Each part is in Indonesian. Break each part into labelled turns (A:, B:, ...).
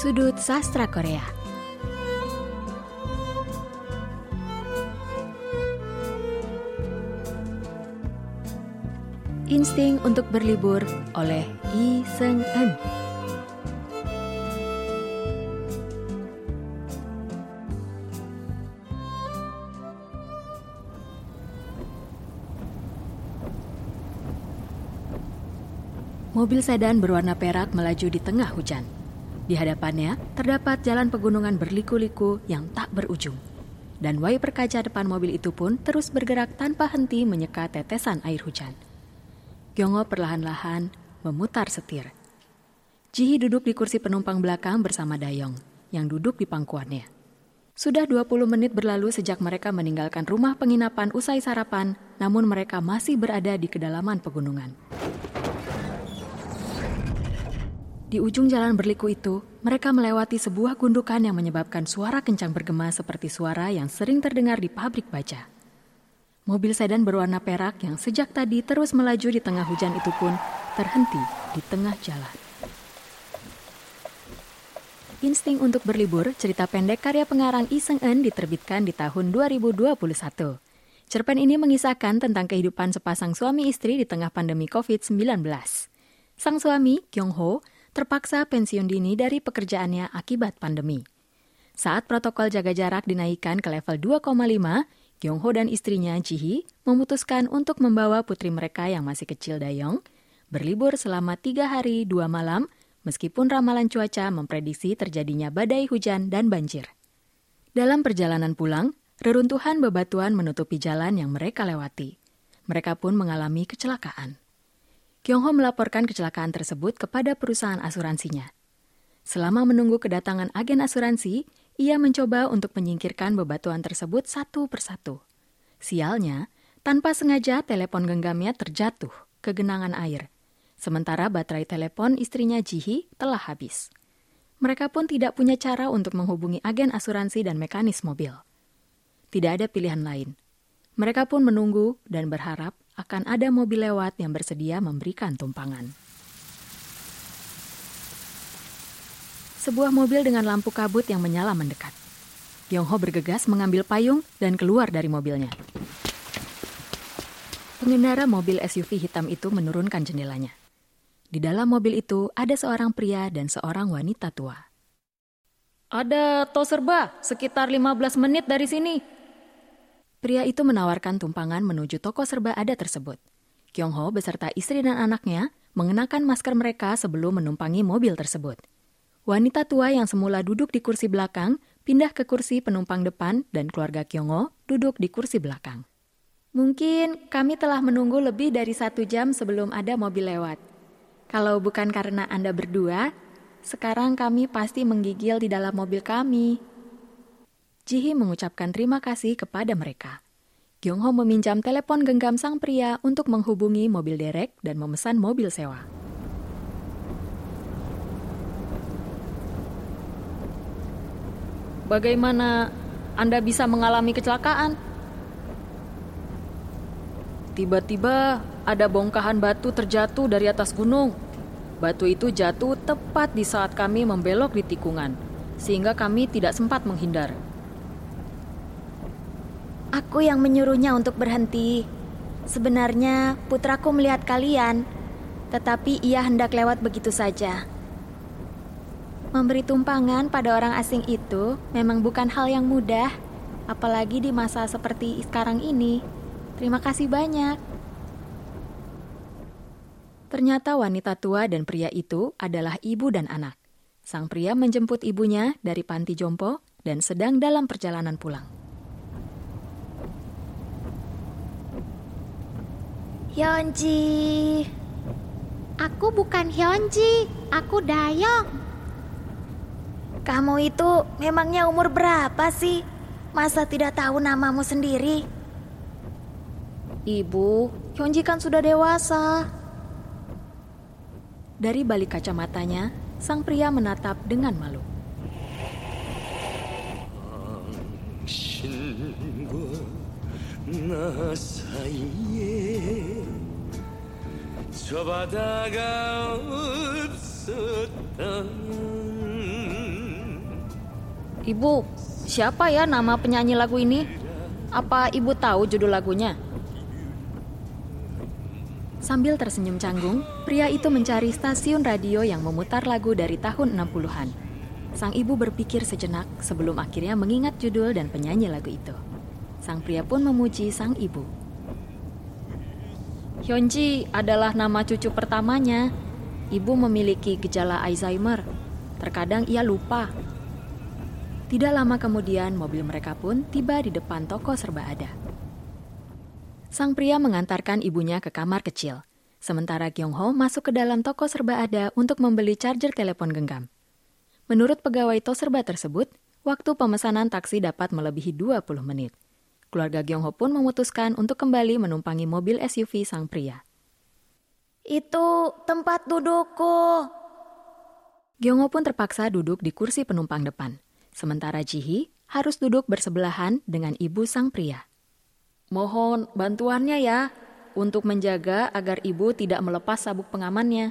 A: Sudut Sastra Korea. Insting untuk Berlibur oleh Lee Seung-eun. Mobil sedan berwarna perak melaju di tengah hujan. Di hadapannya terdapat jalan pegunungan berliku-liku yang tak berujung. Dan wiper kaca depan mobil itu pun terus bergerak tanpa henti menyeka tetesan air hujan. Kyung-ho perlahan-lahan memutar setir. Ji-hee duduk di kursi penumpang belakang bersama Dayong yang duduk di pangkuannya. Sudah 20 menit berlalu sejak mereka meninggalkan rumah penginapan usai sarapan, namun mereka masih berada di kedalaman pegunungan. Di ujung jalan berliku itu, mereka melewati sebuah gundukan yang menyebabkan suara kencang bergema seperti suara yang sering terdengar di pabrik baja. Mobil sedan berwarna perak yang sejak tadi terus melaju di tengah hujan itu pun terhenti di tengah jalan. Insting untuk Berlibur, cerita pendek karya pengarang Lee Seung-eun diterbitkan di tahun 2021. Cerpen ini mengisahkan tentang kehidupan sepasang suami istri di tengah pandemi COVID-19. Sang suami, Kyung-ho, terpaksa pensiun dini dari pekerjaannya akibat pandemi. Saat protokol jaga jarak dinaikkan ke level 2,5, Kyung-ho dan istrinya Ji-hee memutuskan untuk membawa putri mereka yang masih kecil Dayong berlibur selama 3 hari 2 malam meskipun ramalan cuaca memprediksi terjadinya badai hujan dan banjir. Dalam perjalanan pulang, reruntuhan bebatuan menutupi jalan yang mereka lewati. Mereka pun mengalami kecelakaan. Kyung-ho melaporkan kecelakaan tersebut kepada perusahaan asuransinya. Selama menunggu kedatangan agen asuransi, ia mencoba untuk menyingkirkan bebatuan tersebut satu persatu. Sialnya, tanpa sengaja telepon genggamnya terjatuh ke genangan air. Sementara baterai telepon istrinya Ji-hee telah habis. Mereka pun tidak punya cara untuk menghubungi agen asuransi dan mekanis mobil. Tidak ada pilihan lain. Mereka pun menunggu dan berharap akan ada mobil lewat yang bersedia memberikan tumpangan. Sebuah mobil dengan lampu kabut yang menyala mendekat. Kyung-ho bergegas mengambil payung dan keluar dari mobilnya. Pengendara mobil SUV hitam itu menurunkan jendelanya. Di dalam mobil itu ada seorang pria dan seorang wanita tua. Ada tol serba sekitar 15 menit dari sini. Pria itu menawarkan tumpangan menuju toko serba ada tersebut. Kyung-ho beserta istri dan anaknya mengenakan masker mereka sebelum menumpangi mobil tersebut. Wanita tua yang semula duduk di kursi belakang pindah ke kursi penumpang depan dan keluarga Kyung-ho duduk di kursi belakang. Mungkin kami telah menunggu lebih dari 1 jam sebelum ada mobil lewat. Kalau bukan karena Anda berdua, sekarang kami pasti menggigil di dalam mobil kami. Ji-hee mengucapkan terima kasih kepada mereka. Kyung-ho meminjam telepon genggam sang pria untuk menghubungi mobil derek dan memesan mobil sewa. Bagaimana Anda bisa mengalami kecelakaan? Tiba-tiba ada bongkahan batu terjatuh dari atas gunung. Batu itu jatuh tepat di saat kami membelok di tikungan, sehingga kami tidak sempat menghindar.
B: Aku yang menyuruhnya untuk berhenti. Sebenarnya putraku melihat kalian, tetapi ia hendak lewat begitu saja. Memberi tumpangan pada orang asing itu memang bukan hal yang mudah, apalagi di masa seperti sekarang ini. Terima kasih banyak.
A: Ternyata wanita tua dan pria itu adalah ibu dan anak. Sang pria menjemput ibunya dari panti jompo dan sedang dalam perjalanan pulang.
B: Hyunji. Aku bukan Hyunji, aku Dayong. Kamu itu memangnya umur berapa sih? Masa tidak tahu namamu sendiri?
A: Ibu, Hyunji kan sudah dewasa. Dari balik kacamatanya, sang pria menatap dengan malu.
C: 나 사이에 저 바다가 없었다면
B: Ibu, siapa ya nama penyanyi lagu ini? Apa ibu tahu judul lagunya?
A: Sambil tersenyum canggung, pria itu mencari stasiun radio yang memutar lagu dari tahun 60-an. Sang ibu berpikir sejenak sebelum akhirnya mengingat judul dan penyanyi lagu itu. Sang pria pun memuji sang ibu.
B: Hyunji adalah nama cucu pertamanya. Ibu memiliki gejala Alzheimer. Terkadang ia lupa.
A: Tidak lama kemudian, mobil mereka pun tiba di depan toko serba ada. Sang pria mengantarkan ibunya ke kamar kecil, sementara Kyung-ho masuk ke dalam toko serba ada untuk membeli charger telepon genggam. Menurut pegawai toko serba tersebut, waktu pemesanan taksi dapat melebihi 20 menit. Keluarga Kyung-ho pun memutuskan untuk kembali menumpangi mobil SUV sang pria.
B: Itu tempat dudukku.
A: Kyung-ho pun terpaksa duduk di kursi penumpang depan. Sementara Ji-hee harus duduk bersebelahan dengan ibu sang pria.
B: Mohon bantuannya ya, untuk menjaga agar ibu tidak melepas sabuk pengamannya.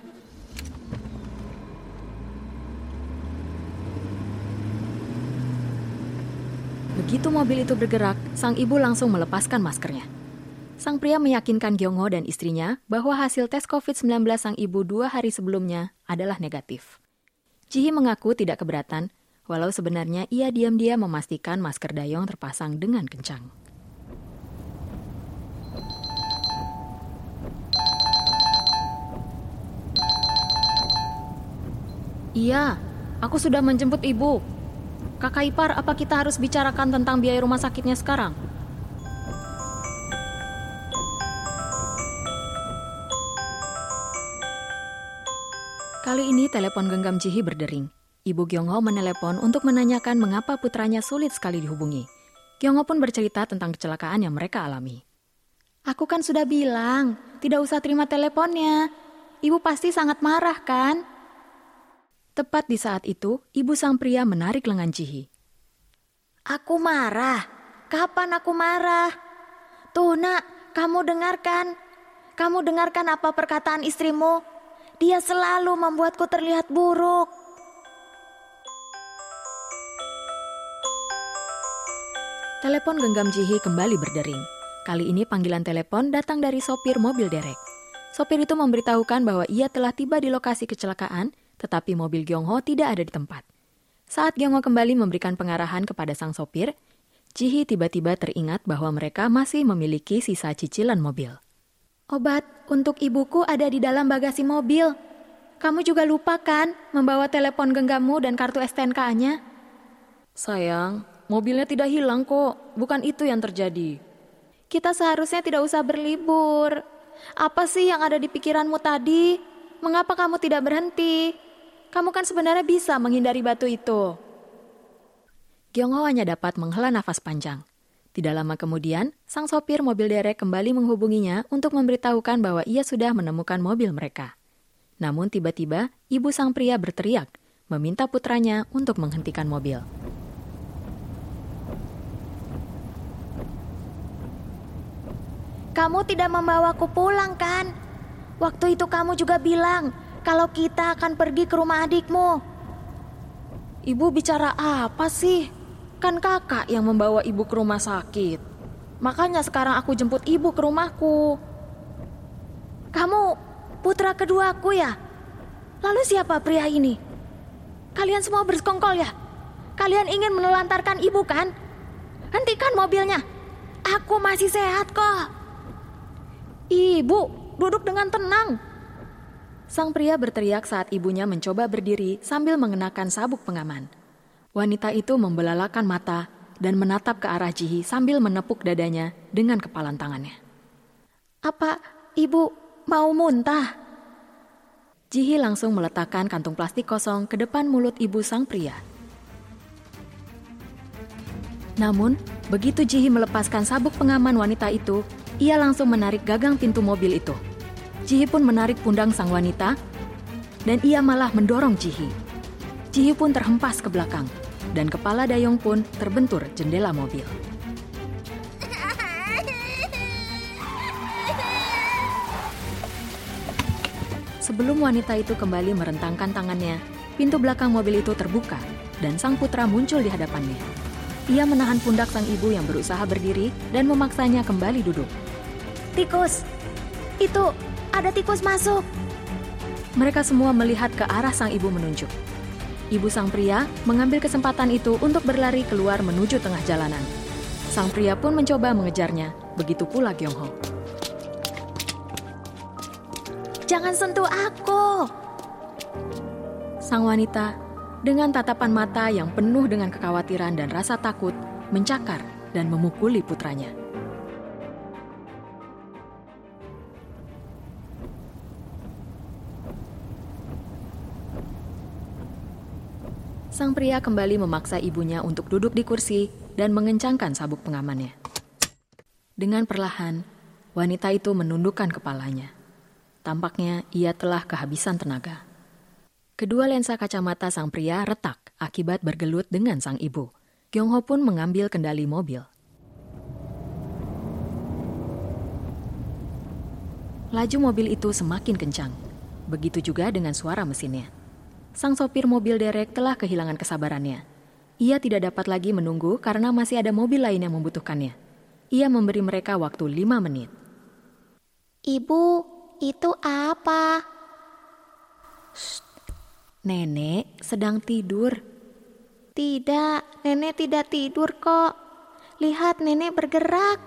A: Begitu mobil itu bergerak, sang ibu langsung melepaskan maskernya. Sang pria meyakinkan Kyung-ho dan istrinya bahwa hasil tes COVID-19 sang ibu 2 hari sebelumnya adalah negatif. Ji-hee mengaku tidak keberatan, walau sebenarnya ia diam-diam memastikan masker dayong terpasang dengan kencang.
B: Iya, aku sudah menjemput ibu. Kakak ipar, apa kita harus bicarakan tentang biaya rumah sakitnya sekarang?
A: Kali ini telepon genggam Ji-hee berdering. Ibu Kyung-ho menelepon untuk menanyakan mengapa putranya sulit sekali dihubungi. Kyung-ho pun bercerita tentang kecelakaan yang mereka alami.
B: Aku kan sudah bilang, tidak usah terima teleponnya. Ibu pasti sangat marah kan?
A: Tepat di saat itu, ibu sang pria menarik lengan Ji-hee.
B: Aku marah? Kapan aku marah? Tuh nak, kamu dengarkan. Kamu dengarkan apa perkataan istrimu? Dia selalu membuatku terlihat buruk.
A: Telepon genggam Ji-hee kembali berdering. Kali ini panggilan telepon datang dari sopir mobil derek. Sopir itu memberitahukan bahwa ia telah tiba di lokasi kecelakaan, tetapi mobil Kyung-ho tidak ada di tempat. Saat Kyung-ho kembali memberikan pengarahan kepada sang sopir, Ji-hee tiba-tiba teringat bahwa mereka masih memiliki sisa cicilan mobil.
B: Obat untuk ibuku ada di dalam bagasi mobil. Kamu juga lupa kan membawa telepon genggammu dan kartu STNK-nya?
D: Sayang, mobilnya tidak hilang kok. Bukan itu yang terjadi.
B: Kita seharusnya tidak usah berlibur. Apa sih yang ada di pikiranmu tadi? Mengapa kamu tidak berhenti? Kamu kan sebenarnya bisa menghindari batu itu.
A: Kyung-ho hanya dapat menghela nafas panjang. Tidak lama kemudian, sang sopir mobil derek kembali menghubunginya untuk memberitahukan bahwa ia sudah menemukan mobil mereka. Namun tiba-tiba, ibu sang pria berteriak, meminta putranya untuk menghentikan mobil.
B: Kamu tidak membawaku pulang kan? Waktu itu kamu juga bilang kalau kita akan pergi ke rumah adikmu.
D: Ibu bicara apa sih? Kan kakak yang membawa ibu ke rumah sakit. Makanya sekarang aku jemput ibu ke rumahku.
B: Kamu putra keduaku ya? Lalu siapa pria ini? Kalian semua bersekongkol ya? Kalian ingin menelantarkan ibu kan? Hentikan mobilnya. Aku masih sehat kok.
D: Ibu, duduk dengan tenang.
A: Sang pria berteriak saat ibunya mencoba berdiri sambil mengenakan sabuk pengaman. Wanita itu membelalakan mata dan menatap ke arah Ji-hee sambil menepuk dadanya dengan kepalan tangannya.
B: Apa ibu mau muntah?
A: Ji-hee langsung meletakkan kantung plastik kosong ke depan mulut ibu sang pria. Namun, begitu Ji-hee melepaskan sabuk pengaman wanita itu, ia langsung menarik gagang pintu mobil itu. Ji-hee pun menarik pundang sang wanita dan ia malah mendorong Ji-hee. Ji-hee pun terhempas ke belakang dan kepala dayong pun terbentur jendela mobil. Sebelum wanita itu kembali merentangkan tangannya, pintu belakang mobil itu terbuka dan sang putra muncul di hadapannya. Ia menahan pundak sang ibu yang berusaha berdiri dan memaksanya kembali duduk.
B: Tikus! Itu, ada tikus masuk!
A: Mereka semua melihat ke arah sang ibu menunjuk. Ibu sang pria mengambil kesempatan itu untuk berlari keluar menuju tengah jalanan. Sang pria pun mencoba mengejarnya, begitu pula Kyung-ho.
B: Jangan sentuh aku!
A: Sang wanita, dengan tatapan mata yang penuh dengan kekhawatiran dan rasa takut, mencakar dan memukuli putranya. Sang pria kembali memaksa ibunya untuk duduk di kursi dan mengencangkan sabuk pengamannya. Dengan perlahan, wanita itu menundukkan kepalanya. Tampaknya ia telah kehabisan tenaga. Kedua lensa kacamata sang pria retak akibat bergelut dengan sang ibu. Kyung-ho pun mengambil kendali mobil. Laju mobil itu semakin kencang. Begitu juga dengan suara mesinnya. Sang sopir mobil derek telah kehilangan kesabarannya. Ia tidak dapat lagi menunggu karena masih ada mobil lain yang membutuhkannya. Ia memberi mereka waktu 5 menit.
B: Ibu, itu apa?
A: Shh. Nenek sedang tidur.
B: Tidak, nenek tidak tidur kok. Lihat, nenek bergerak.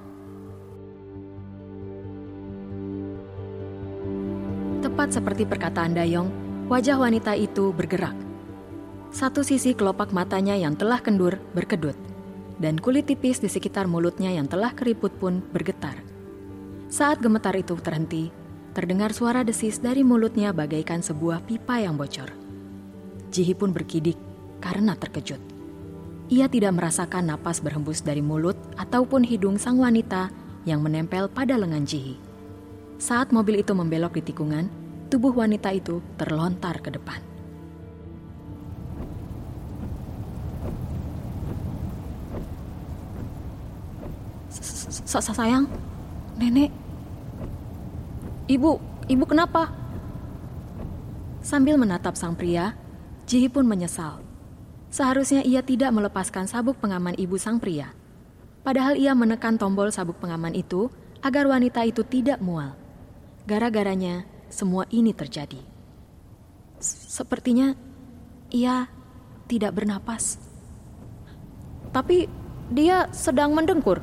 A: Tepat seperti perkataan Dayong, wajah wanita itu bergerak. Satu sisi kelopak matanya yang telah kendur berkedut, dan kulit tipis di sekitar mulutnya yang telah keriput pun bergetar. Saat gemetar itu terhenti, terdengar suara desis dari mulutnya bagaikan sebuah pipa yang bocor. Ji-hee pun bergidik karena terkejut. Ia tidak merasakan napas berhembus dari mulut ataupun hidung sang wanita yang menempel pada lengan Ji-hee. Saat mobil itu membelok di tikungan, tubuh wanita itu terlontar ke depan. Sayang, nenek. Ibu kenapa? Sambil menatap sang pria, Ji-hee pun menyesal. Seharusnya ia tidak melepaskan sabuk pengaman ibu sang pria. Padahal ia menekan tombol sabuk pengaman itu agar wanita itu tidak mual. Gara-garanya, semua ini terjadi. Sepertinya ia tidak bernapas. Tapi dia sedang mendengkur.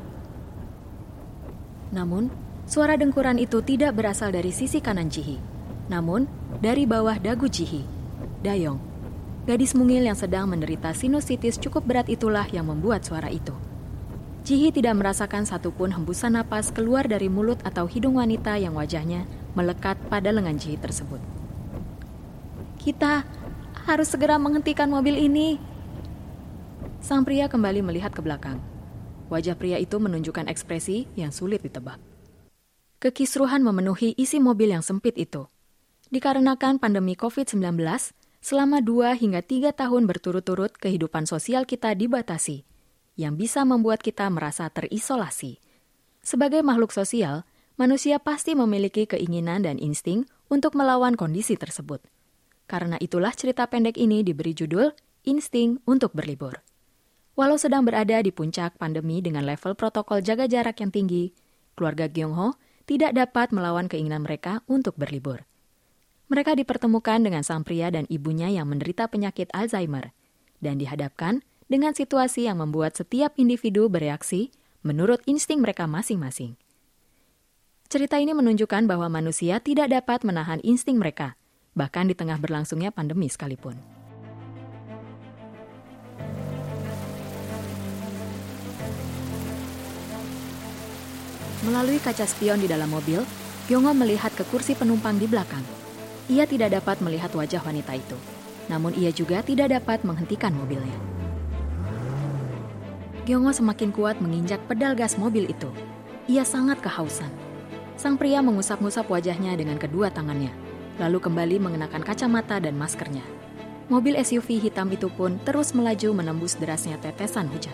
A: Namun, suara dengkuran itu tidak berasal dari sisi kanan Ji-hee, namun dari bawah dagu Ji-hee. Dayong, gadis mungil yang sedang menderita sinusitis cukup berat itulah yang membuat suara itu. Ji-hee tidak merasakan satupun hembusan napas keluar dari mulut atau hidung wanita yang wajahnya melekat pada lengan Ji-hee tersebut. Kita harus segera menghentikan mobil ini. Sang pria kembali melihat ke belakang. Wajah pria itu menunjukkan ekspresi yang sulit ditebak. Kekisruhan memenuhi isi mobil yang sempit itu. Dikarenakan pandemi COVID-19, selama 2 hingga 3 tahun berturut-turut kehidupan sosial kita dibatasi, yang bisa membuat kita merasa terisolasi. Sebagai makhluk sosial, manusia pasti memiliki keinginan dan insting untuk melawan kondisi tersebut. Karena itulah cerita pendek ini diberi judul Insting untuk Berlibur. Walau sedang berada di puncak pandemi dengan level protokol jaga jarak yang tinggi, keluarga Kyung-ho tidak dapat melawan keinginan mereka untuk berlibur. Mereka dipertemukan dengan sang pria dan ibunya yang menderita penyakit Alzheimer, dan dihadapkan dengan situasi yang membuat setiap individu bereaksi menurut insting mereka masing-masing. Cerita ini menunjukkan bahwa manusia tidak dapat menahan insting mereka, bahkan di tengah berlangsungnya pandemi sekalipun. Melalui kaca spion di dalam mobil, Kyung-ho melihat ke kursi penumpang di belakang. Ia tidak dapat melihat wajah wanita itu, namun ia juga tidak dapat menghentikan mobilnya. Kyung-ho semakin kuat menginjak pedal gas mobil itu. Ia sangat kehausan. Sang pria mengusap-ngusap wajahnya dengan kedua tangannya, lalu kembali mengenakan kacamata dan maskernya. Mobil SUV hitam itu pun terus melaju menembus derasnya tetesan hujan.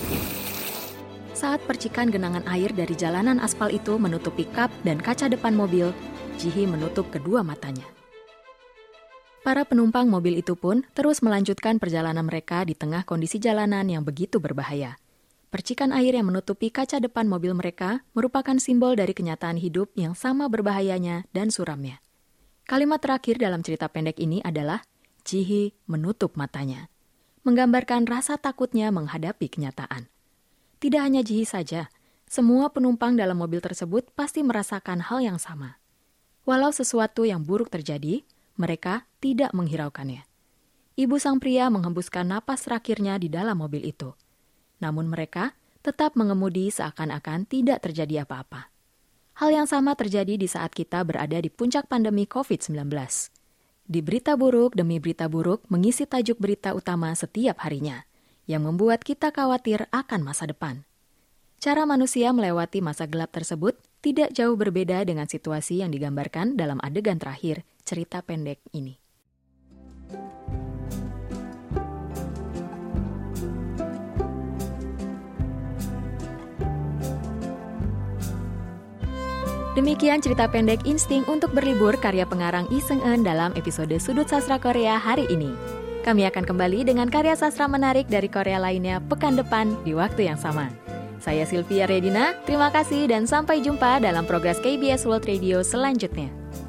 A: Saat percikan genangan air dari jalanan aspal itu menutupi kap dan kaca depan mobil, Ji-hee menutup kedua matanya. Para penumpang mobil itu pun terus melanjutkan perjalanan mereka di tengah kondisi jalanan yang begitu berbahaya. Percikan air yang menutupi kaca depan mobil mereka merupakan simbol dari kenyataan hidup yang sama berbahayanya dan suramnya. Kalimat terakhir dalam cerita pendek ini adalah, Ji-hee menutup matanya, menggambarkan rasa takutnya menghadapi kenyataan. Tidak hanya Ji-hee saja, semua penumpang dalam mobil tersebut pasti merasakan hal yang sama. Walau sesuatu yang buruk terjadi, mereka tidak menghiraukannya. Ibu sang pria menghembuskan napas terakhirnya di dalam mobil itu. Namun mereka tetap mengemudi seakan-akan tidak terjadi apa-apa. Hal yang sama terjadi di saat kita berada di puncak pandemi COVID-19. Di berita buruk demi berita buruk mengisi tajuk berita utama setiap harinya, yang membuat kita khawatir akan masa depan. Cara manusia melewati masa gelap tersebut tidak jauh berbeda dengan situasi yang digambarkan dalam adegan terakhir cerita pendek ini. Demikian cerita pendek Insting untuk Berlibur karya pengarang Lee Seung-eun dalam episode Sudut Sastra Korea hari ini. Kami akan kembali dengan karya sastra menarik dari Korea lainnya pekan depan di waktu yang sama. Saya Sylvia Redina, terima kasih dan sampai jumpa dalam Progres KBS World Radio selanjutnya.